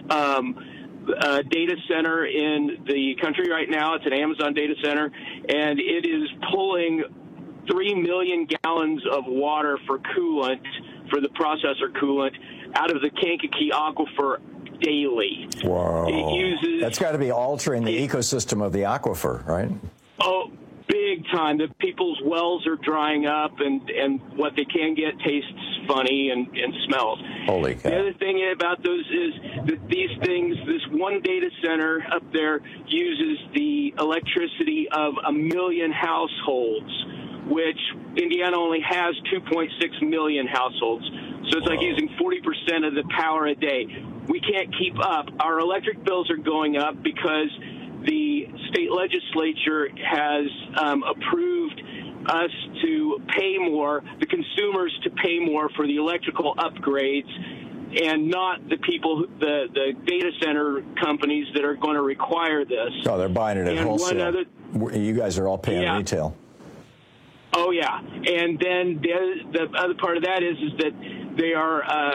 data center in the country right now. It's an Amazon data center, and it is pulling 3 million gallons of water for coolant, for the processor coolant, out of the Kankakee Aquifer daily. Whoa. It uses... That's got to be altering the ecosystem of the aquifer, right? Oh, big time. The people's wells are drying up, and what they can get tastes funny and smells. Holy cow. The other thing about those is that these things, this one data center up there uses the electricity of 1 million households, which Indiana only has 2.6 million households. So it's like using 40% of the power a day. We can't keep up. Our electric bills are going up because the state legislature has approved us to pay more, the consumers to pay more for the electrical upgrades, and not the people, the data center companies that are going to require this. Oh, they're buying it at wholesale. You guys are all paying retail. Oh yeah, and then the other part of that is that they are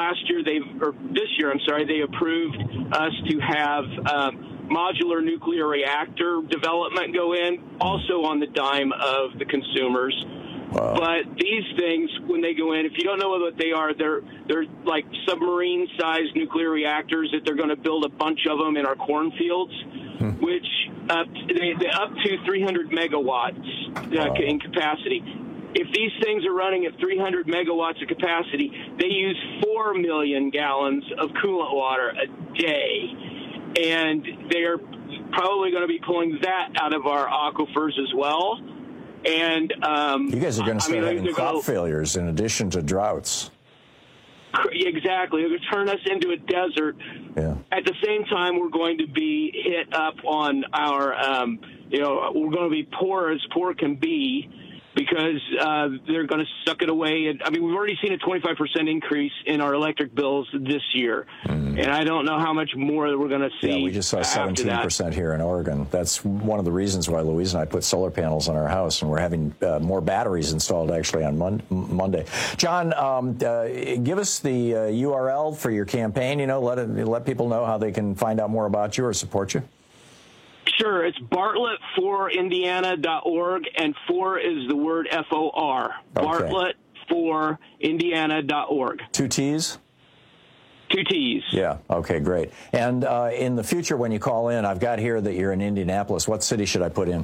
this year they approved us to have modular nuclear reactor development go in, also on the dime of the consumers. Wow. But these things, when they go in, if you don't know what they are, they're like submarine-sized nuclear reactors that they're going to build a bunch of them in our cornfields, which they're up to 300 megawatts in capacity. If these things are running at 300 megawatts of capacity, they use 4 million gallons of coolant water a day. And they're probably going to be pulling that out of our aquifers as well. And you guys are going to start having crop failures in addition to droughts. Exactly. It would turn us into a desert. Yeah. At the same time, we're going to be hit up on our, we're going to be poor as poor can be, because they're going to suck it away. And, we've already seen a 25% increase in our electric bills this year. And I don't know how much more that we're going to see. Yeah, we just saw 17% here in Oregon. That's one of the reasons why Louise and I put solar panels on our house, and we're having more batteries installed actually on Monday. John, give us the URL for your campaign. Let people know how they can find out more about you or support you. Sure, it's bartlettforindiana.org, and for is the word FOR. Okay. bartlettforindiana.org. 2 T's? 2 T's. Yeah, okay, great. And in the future, when you call in, I've got here that you're in Indianapolis. What city should I put in?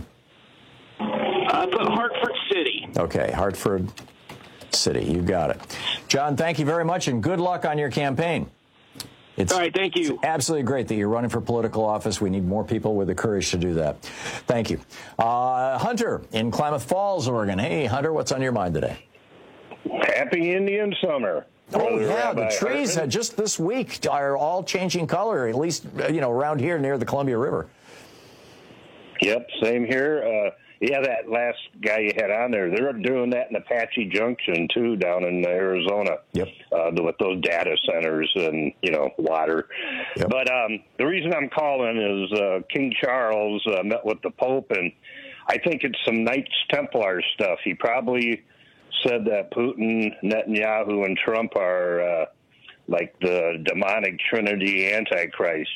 Put Hartford City. Okay, Hartford City, you got it. John, thank you very much, and good luck on your campaign. All right, thank you. It's absolutely great that you're running for political office. We need more people with the courage to do that. Thank you. Hunter in Klamath Falls, Oregon. Hey, Hunter, what's on your mind today? Happy Indian summer. Oh, yeah, the trees just this week are all changing color, at least, around here near the Columbia River. Yep, same here. That last guy you had on there, they're doing that in Apache Junction, too, down in Arizona. Yep. With those data centers and, water. Yep. But the reason I'm calling is King Charles met with the Pope, and I think it's some Knights Templar stuff. He probably said that Putin, Netanyahu, and Trump are like the demonic trinity antichrist,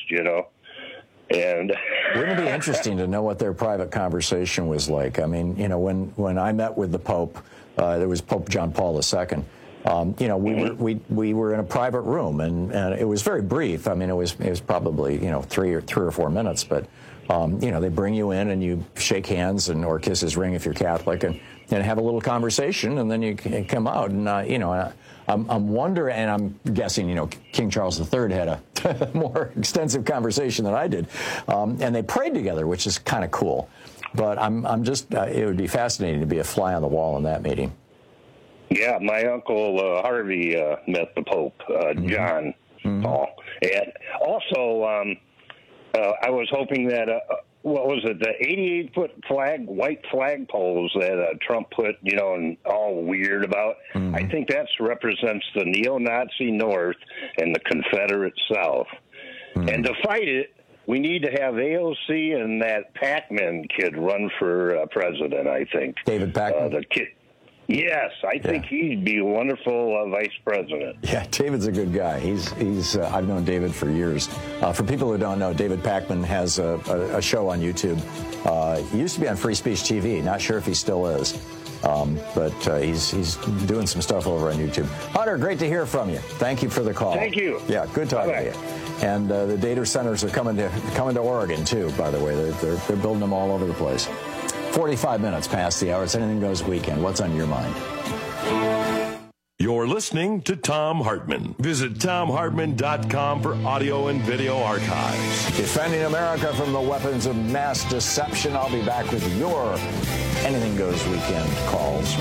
And wouldn't it be interesting to know what their private conversation was like? When I met with the Pope, there was Pope John Paul II, we were in a private room, and it was very brief. I mean, it was probably 3 or 4 minutes, but they bring you in and you shake hands or kiss his ring if you're Catholic, and have a little conversation, and then you come out. And I'm wondering, and I'm guessing, King Charles III had a more extensive conversation than I did, and they prayed together, which is kind of cool. But I'm just, it would be fascinating to be a fly on the wall in that meeting. Yeah, my uncle Harvey met the Pope, John Paul. And also, I was hoping that, what was it, the 88-foot white flagpoles that Trump put, and all weird about, I think that represents the neo-Nazi North and the Confederate South. And to fight it, we need to have AOC and that Pacman kid run for president, I think. David Pacman? The kid. Yes, I think he'd be a wonderful vice president. Yeah, David's a good guy. He's I've known David for years. For people who don't know, David Pacman has a show on YouTube. He used to be on Free Speech TV. Not sure if he still is, but he's doing some stuff over on YouTube. Hunter, great to hear from you. Thank you for the call. Thank you. Yeah, good talking to you. And the data centers are coming to Oregon too. By the way, they're building them all over the place. 45 minutes past the hour. It's Anything Goes weekend. What's on your mind? You're listening to Thom Hartmann. Visit ThomHartmann.com for audio and video archives. Defending America from the weapons of mass deception. I'll be back with your Anything Goes weekend calls.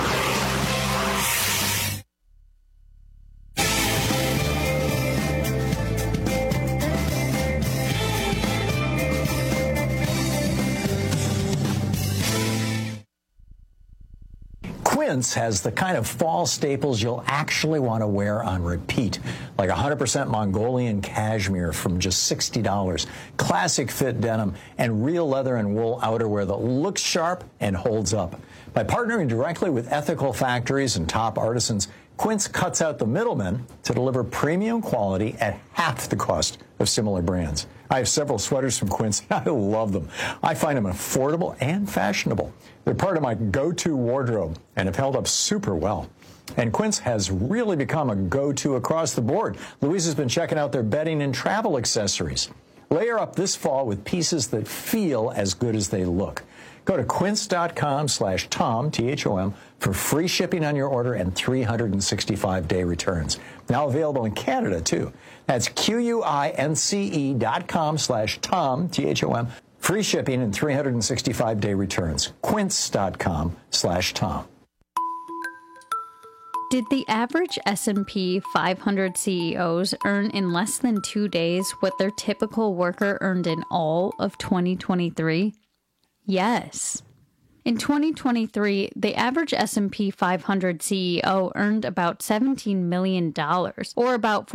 Quince has the kind of fall staples you'll actually want to wear on repeat, like 100% Mongolian cashmere from just $60, classic fit denim, and real leather and wool outerwear that looks sharp and holds up. By partnering directly with ethical factories and top artisans, Quince cuts out the middlemen to deliver premium quality at half the cost of similar brands. I have several sweaters from Quince. I love them. I find them affordable and fashionable. They're part of my go-to wardrobe and have held up super well. And Quince has really become a go-to across the board. Louise has been checking out their bedding and travel accessories. Layer up this fall with pieces that feel as good as they look. Go to quince.com/Tom, T-H-O-M, for free shipping on your order and 365-day returns. Now available in Canada, too. That's QUINCE.com/Tom, T-H-O-M, free shipping and 365-day returns. Quince.com/Tom. Did the average S&P 500 CEOs earn in less than 2 days what their typical worker earned in all of 2023? Yes. In 2023, the average S&P 500 CEO earned about $17 million, or about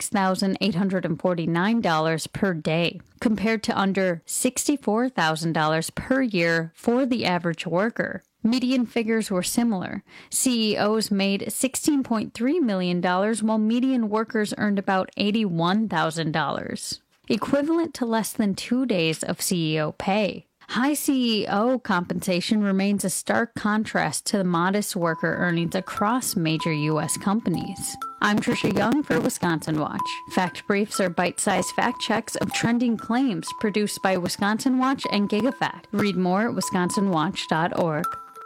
$46,849 per day, compared to under $64,000 per year for the average worker. Median figures were similar. CEOs made $16.3 million, while median workers earned about $81,000, equivalent to less than 2 days of CEO pay. High CEO compensation remains a stark contrast to the modest worker earnings across major U.S. companies. I'm Trisha Young for Wisconsin Watch. Fact Briefs are bite-sized fact checks of trending claims produced by Wisconsin Watch and GigaFact. Read more at wisconsinwatch.org.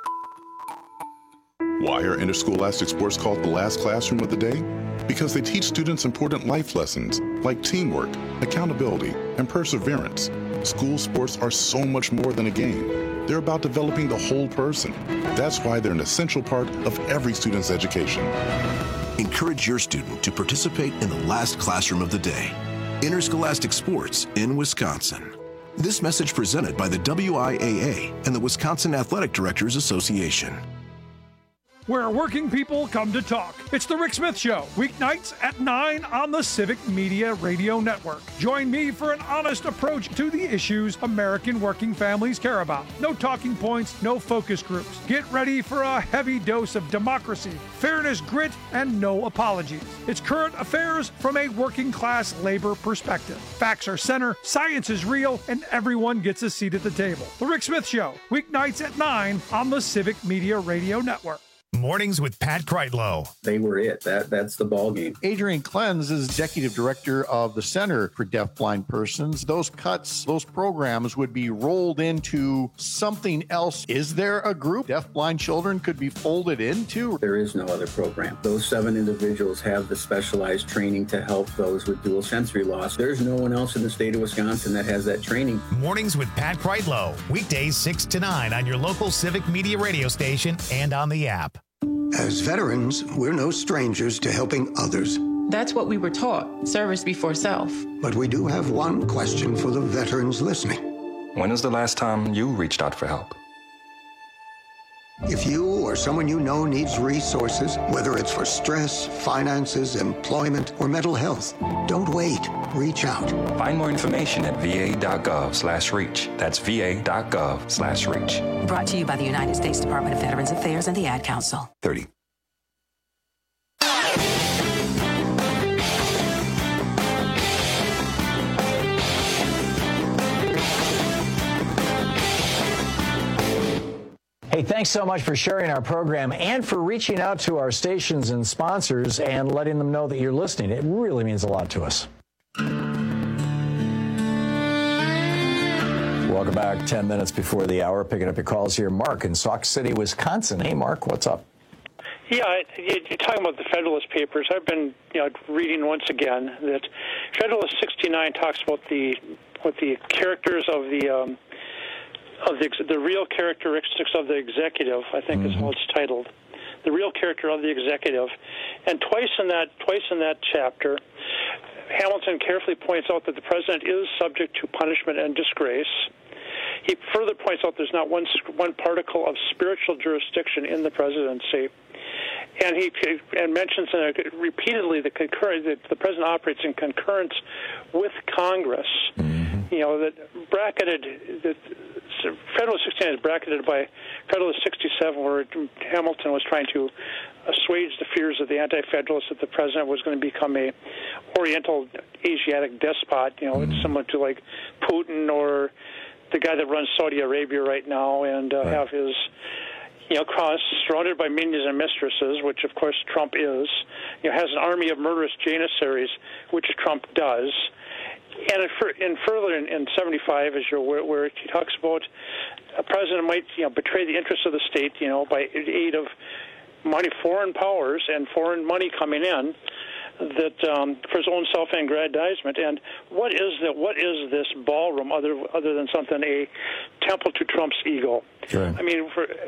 Why are interscholastic sports called the last classroom of the day? Because they teach students important life lessons like teamwork, accountability, and perseverance. School sports are so much more than a game. They're about developing the whole person. That's why they're an essential part of every student's education. Encourage your student to participate in the last classroom of the day. Interscholastic sports in Wisconsin. This message presented by the WIAA and the Wisconsin Athletic Directors Association. Where working people come to talk. It's The Rick Smith Show, weeknights at 9 on the Civic Media Radio Network. Join me for an honest approach to the issues American working families care about. No talking points, no focus groups. Get ready for a heavy dose of democracy, fairness, grit, and no apologies. It's current affairs from a working class labor perspective. Facts are center, science is real, and everyone gets a seat at the table. The Rick Smith Show, weeknights at 9 on the Civic Media Radio Network. Mornings with Pat Kreitlow. They were it. That's the ball game. Adrian Klenz is executive director of the Center for Deafblind Persons. Those cuts, those programs would be rolled into something else. Is there a group deafblind children could be folded into? There is no other program. Those 7 individuals have the specialized training to help those with dual sensory loss. There's no one else in the state of Wisconsin that has that training. Mornings with Pat Kreitlow. Weekdays 6 to 9 on your local Civic Media radio station and on the app. As veterans, we're no strangers to helping others. That's what we were taught, service before self. But we do have one question for the veterans listening. When is the last time you reached out for help? If you or someone you know needs resources, whether it's for stress, finances, employment, or mental health, don't wait. Reach out. Find more information at va.gov/reach. That's va.gov/reach. Brought to you by the United States Department of Veterans Affairs and the Ad Council. 30. Hey, thanks so much for sharing our program and for reaching out to our stations and sponsors and letting them know that you're listening. It really means a lot to us. Welcome back. 10 minutes before the hour. Picking up your calls here. Mark in Sauk City, Wisconsin. Hey, Mark, what's up? Yeah, you're talking about the Federalist Papers. I've been, reading once again that Federalist 69 talks about the characters of the real characteristics of the executive, I think is how it's titled. The real character of the executive. And twice in that chapter, Hamilton carefully points out that the president is subject to punishment and disgrace. He further points out there's not one particle of spiritual jurisdiction in the presidency. And he mentions repeatedly that the president operates in concurrence with Congress. That Federalist 69 is bracketed by Federalist 67, where Hamilton was trying to assuage the fears of the anti-federalists that the president was going to become a Oriental Asiatic despot. It's similar to like Putin or the guy that runs Saudi Arabia right now, and have his surrounded by minions and mistresses, which of course Trump is. Has an army of murderous janissaries, which Trump does. And further in 75, as you're aware, where he talks about a president might betray the interests of the state, by aid of foreign powers and foreign money coming in, that for his own self-aggrandizement. And what is this ballroom other than something a temple to Trump's ego? Sure. I mean,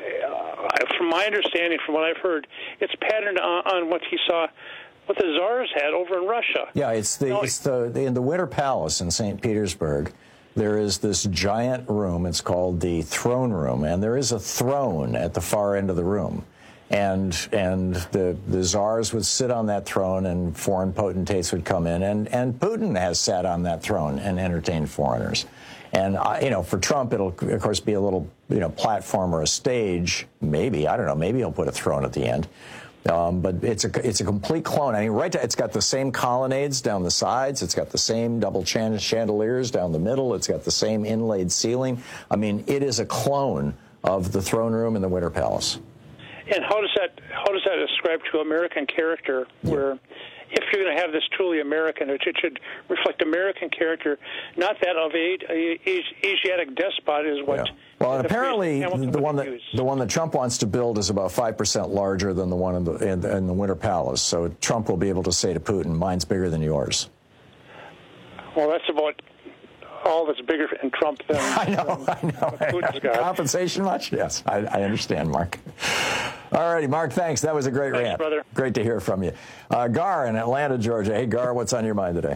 from my understanding, from what I've heard, it's patterned on what he saw. What the czars had over in Russia. Yeah, in the Winter Palace in St. Petersburg. There is this giant room. It's called the throne room, and there is a throne at the far end of the room. And the czars would sit on that throne, and foreign potentates would come in, and Putin has sat on that throne and entertained foreigners. And for Trump, it'll of course be a little platform or a stage. Maybe, I don't know. Maybe he'll put a throne at the end. But it's a complete clone. I mean, it's got the same colonnades down the sides. It's got the same double chandeliers down the middle. It's got the same inlaid ceiling. I mean, it is a clone of the throne room in the Winter Palace. And how does that ascribe to American character? Where, if you're going to have this truly American, it should reflect American character, not that of a Asiatic despot, is what. Yeah. Well, and apparently the one that Trump wants to build is about 5% larger than the one in the Winter Palace. So Trump will be able to say to Putin, "Mine's bigger than yours." Well, that's about all that's bigger in Trump than I know. Putin's got. Compensation much? Yes, I understand, Mark. All righty, Mark, thanks. That was a great rant. Brother. Great to hear from you. Gar in Atlanta, Georgia. Hey, Gar, what's on your mind today?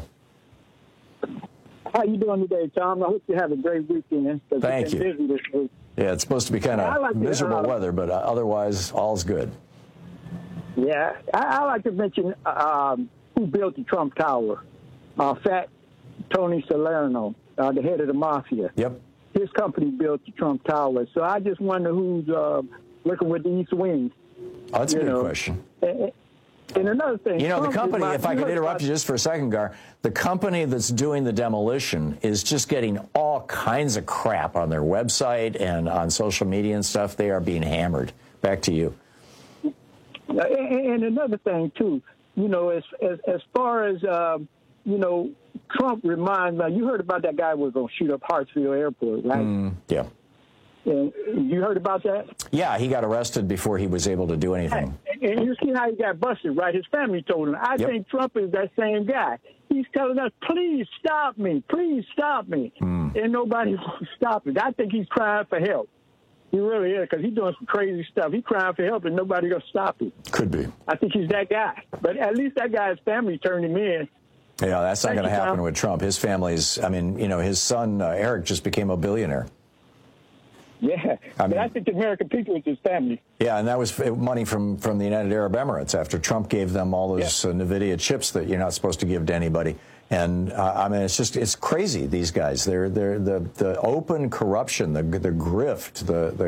How you doing today, Tom? I hope you have a great weekend. Thank you. Busy this week. Yeah, it's supposed to be kind of miserable weather, but otherwise, all's good. Yeah, I like to mention who built the Trump Tower. Fat Tony Salerno, the head of the mafia. Yep. His company built the Trump Tower. So I just wonder who's working with the East Wing. Oh, that's a good question. And another thing, the company, if I could interrupt you just for a second, Gar, the company that's doing the demolition is just getting all kinds of crap on their website and on social media and stuff. They are being hammered. Back to you. And another thing, too, you know, as far as, you know, Trump reminds me, you heard about that guy who was going to shoot up Hartsfield Airport, right? Yeah. And you heard about that? Yeah, he got arrested before he was able to do anything. And you see how he got busted, right? His family told him. I think Trump is that same guy. He's telling us, please stop me. Please stop me. And nobody's stopping. I think he's crying for help. He really is, because he's doing some crazy stuff. He's crying for help, and nobody's going to stop him. Could be. I think he's that guy. But at least that guy's family turned him in. Yeah, that's not going to happen with Trump. His family's, I mean, you know, his son, Eric, just became a billionaire. Yeah, but I think the American people is his family. Yeah, and that was money from the United Arab Emirates after Trump gave them all those NVIDIA chips that you're not supposed to give to anybody. And I mean, it's crazy. These guys, they're the open corruption, the grift,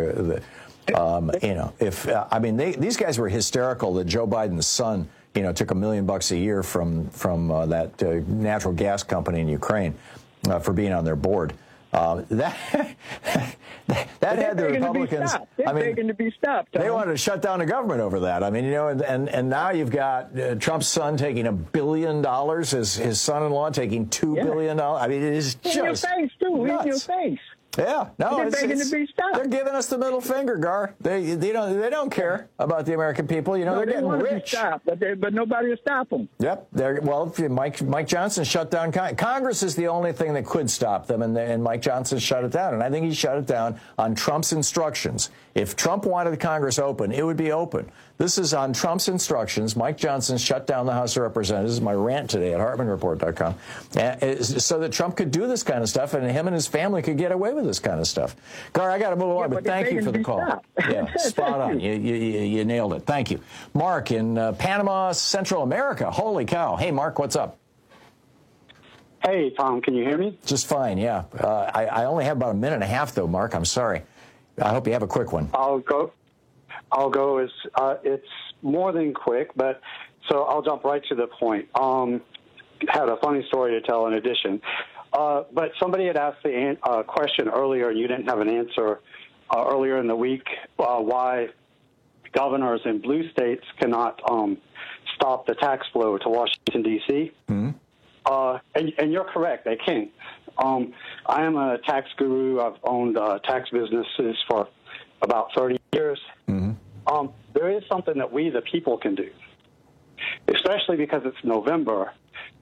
you know, if I mean these guys were hysterical that Joe Biden's son, you know, took $1 million a year from that natural gas company in Ukraine for being on their board. That had the Republicans. They're begging to be stopped. They wanted to shut down the government over that. I mean, you know, and now you've got Trump's son taking $1 billion, his son-in-law taking $2 billion. I mean, it is just in your face too. Nuts. In your face. Yeah, no, they're begging to be stopped. They're giving us the middle finger, Gar. They don't care about the American people. You know, they're getting rich. Be stopped, but nobody will stop them. Yep. Well, if Mike Johnson shut down Congress is the only thing that could stop them, and Mike Johnson shut it down. And I think he shut it down on Trump's instructions. If Trump wanted Congress open, it would be open. This is on Trump's instructions. Mike Johnson shut down the House of Representatives. This is my rant today at HartmanReport.com, so that Trump could do this kind of stuff, and him and his family could get away with this kind of stuff. Gar, I got to move on, but thank you for the call. Yeah, spot on. You nailed it. Thank you. Mark in Panama, Central America. Holy cow. Hey, Mark, what's up? Hey, Tom, can you hear me? Just fine, yeah. I only have about a minute and a half, though, Mark. I'm sorry. I hope you have a quick one. I'll go as it's more than quick, but so I'll jump right to the point. Had a funny story to tell in addition. But somebody had asked the question earlier, and you didn't have an answer earlier in the week, why governors in blue states cannot stop the tax flow to Washington, D.C. Mm-hmm. And you're correct, they can't. I am a tax guru. I've owned tax businesses for about 30 years. Mm-hmm. There is something that we, the people, can do, especially because it's November.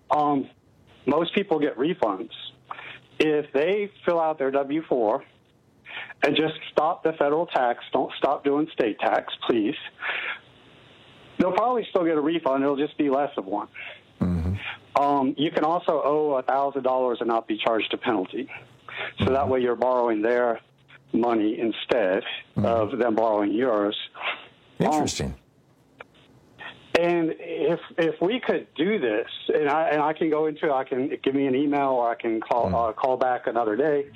Most people get refunds. If they fill out their W-4 and just stop the federal tax, don't stop doing state tax, please, they'll probably still get a refund. It'll just be less of one. Mm-hmm. You can also owe $1,000 and not be charged a penalty. So that way you're borrowing their money instead of them borrowing yours. Interesting. And if we could do this, and I can go into, I can give me an email, or I can call back another day.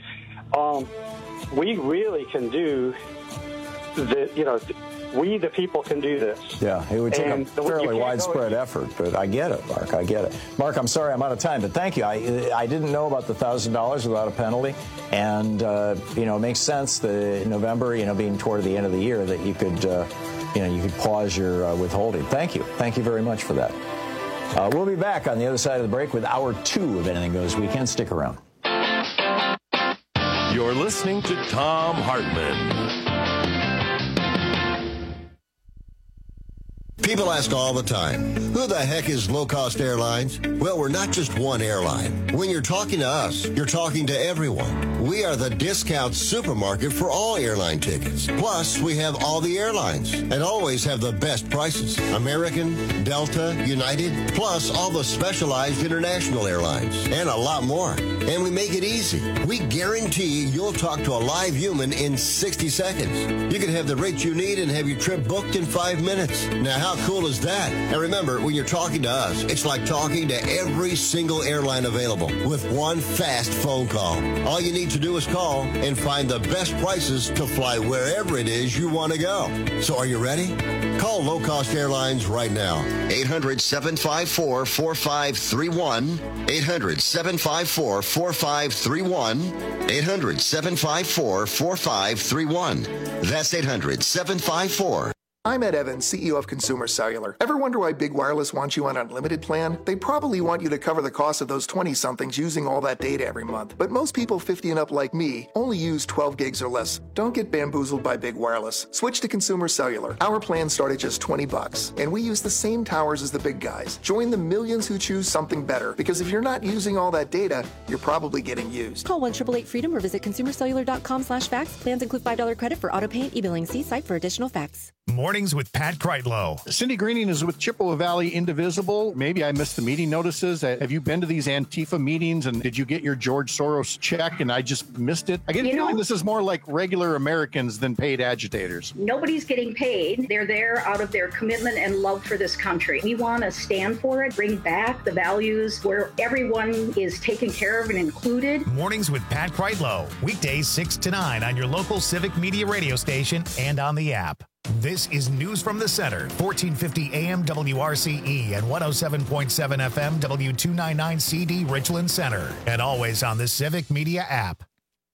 We really can do the, you know, we the people can do this. Yeah, it would take a fairly widespread effort, but I get it, Mark. I get it. Mark, I'm sorry I'm out of time, but thank you. I didn't know about the $1,000 without a penalty, and you know, it makes sense that November, you know, being toward the end of the year, that you could. You know, you could pause your withholding. Thank you. Thank you very much for that. We'll be back on the other side of the break with Hour 2 of Anything Goes Weekend. Stick around. You're listening to Thom Hartmann. People ask all the time, who the heck is Low Cost Airlines? Well, we're not just one airline. When you're talking to us, you're talking to everyone. We are the discount supermarket for all airline tickets. Plus, we have all the airlines and always have the best prices. American, Delta, United, plus all the specialized international airlines and a lot more. And we make it easy. We guarantee you'll talk to a live human in 60 seconds. You can have the rates you need and have your trip booked in 5 minutes. Now, how cool is that? And remember, when you're talking to us, it's like talking to every single airline available with one fast phone call. All you need to do is call and find the best prices to fly wherever it is you want to go. So are you ready? Call Low Cost Airlines right now. 800-754-4531. 800-754-4531. 800-754-4531. That's 800-754-4531. I'm Ed Evans, CEO of Consumer Cellular. Ever wonder why Big Wireless wants you on an unlimited plan? They probably want you to cover the cost of those 20-somethings using all that data every month. But most people 50 and up like me only use 12 gigs or less. Don't get bamboozled by Big Wireless. Switch to Consumer Cellular. Our plans start at just $20, and we use the same towers as the big guys. Join the millions who choose something better, because if you're not using all that data, you're probably getting used. Call 1-888-FREEDOM or visit consumercellular.com/facts. Plans include $5 credit for auto pay and e-billing. See site for additional facts. Mornings with Pat Kreitlow. Cindy Greening is with Chippewa Valley Indivisible. Maybe I missed the meeting notices. Have you been to these Antifa meetings, and did you get your George Soros check and I just missed it? I get the feeling this is more like regular Americans than paid agitators. Nobody's getting paid. They're there out of their commitment and love for this country. We want to stand for it, bring back the values where everyone is taken care of and included. Mornings with Pat Kreitlow. Weekdays 6 to 9 on your local Civic Media radio station and on the app. This is News from the Center, 1450 AM WRCE and 107.7 FM W299 CD Richland Center, and always on the Civic Media app.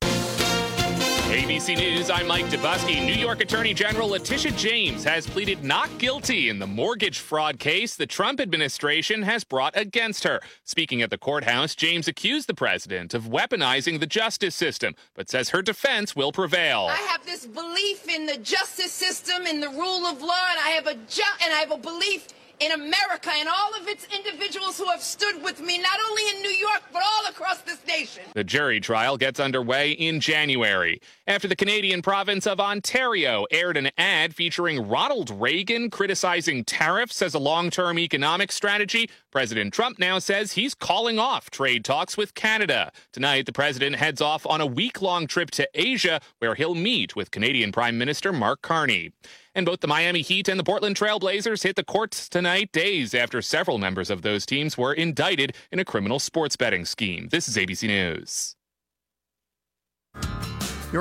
ABC News, I'm Mike Dubusky. New York Attorney General Letitia James has pleaded not guilty in the mortgage fraud case the Trump administration has brought against her. Speaking at the courthouse, James accused the president of weaponizing the justice system, but says her defense will prevail. I have this belief in the justice system, in the rule of law, and I have a belief in America and all of its individuals who have stood with me, not only in New York, but all across this nation. The jury trial gets underway in January. After the Canadian province of Ontario aired an ad featuring Ronald Reagan criticizing tariffs as a long-term economic strategy, President Trump now says he's calling off trade talks with Canada. Tonight, the president heads off on a week-long trip to Asia, where he'll meet with Canadian Prime Minister Mark Carney. And both the Miami Heat and the Portland Trail Blazers hit the courts tonight, days after several members of those teams were indicted in a criminal sports betting scheme. This is ABC News.